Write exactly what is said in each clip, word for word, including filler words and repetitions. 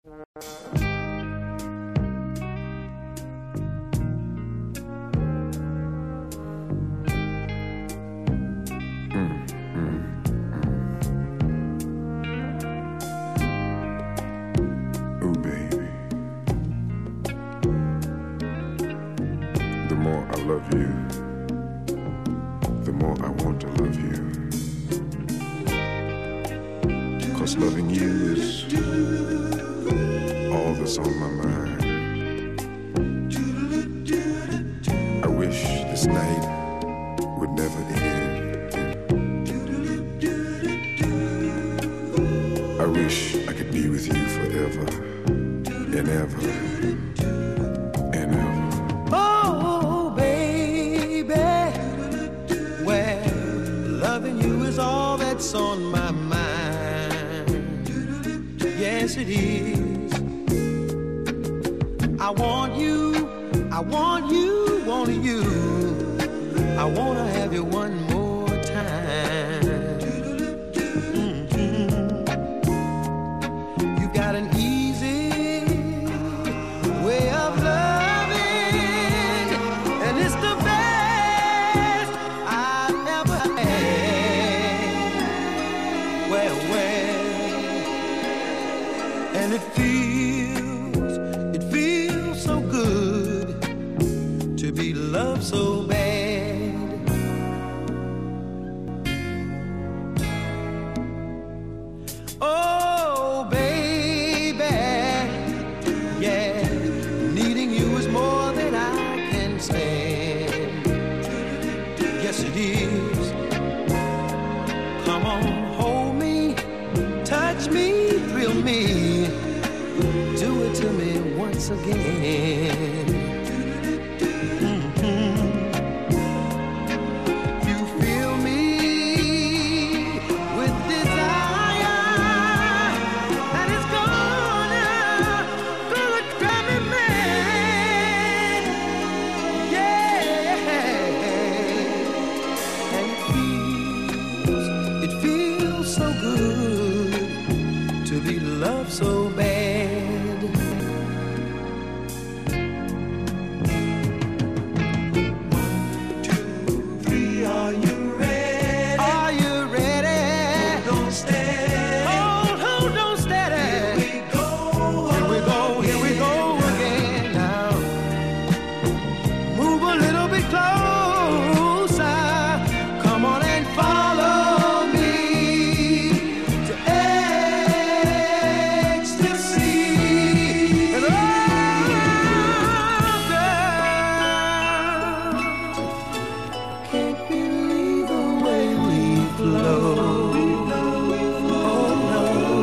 The more I love you, the more I want to love you. 'Cause loving you is all that's on my mind. I wish this night would never end. I wish I could be with you forever and ever and ever. All that's on my mind. Yes, it is. I want you, I want you, want you. I want to have you one more time. Mm-hmm. You got an easy way of loving, and it's the best I've ever had. Well, well, and it feels, it feels so good to be loved so bad. Oh, baby, yeah, needing you is more than I can stand. Yes, it is. Come on, hold me, touch me, thrill me, do it to me once again. Mm-hmm. You fill me with desire, and it's gonna, gonna drive me mad. Yeah, and it feels, it feels so good to be loved so bad. One, two, three, are you ready? Are you ready? Hold on steady. Hold, hold on steady. Here we go. Here we go, here we go again now. Move a little bit closer. Come on and follow me to ecstasy. And oh, girl, can't believe the way we flow. Oh no,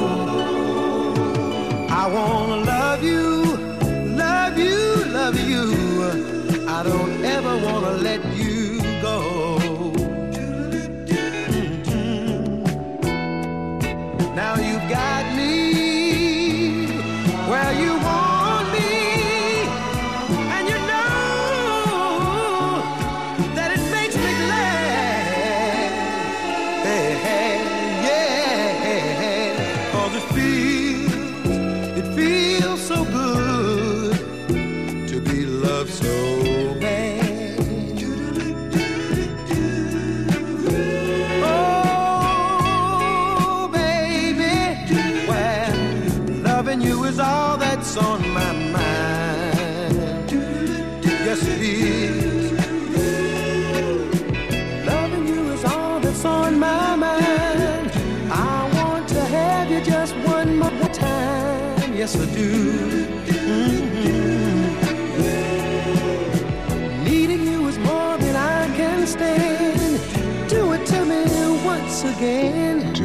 I wanna love you, love you, love you. I don't ever wanna let you go. Now you've got me where you want me, and you know that it makes me glad. Hey, hey, yeah, 'cause it feels, it feels so good to be loved so bad. You is all that's on my mind. Yes, it is. Loving you is all that's on my mind. I want to have you just one more time. Yes, I do. Mm-hmm. Needing you is more than I can stand. Do it to me once again.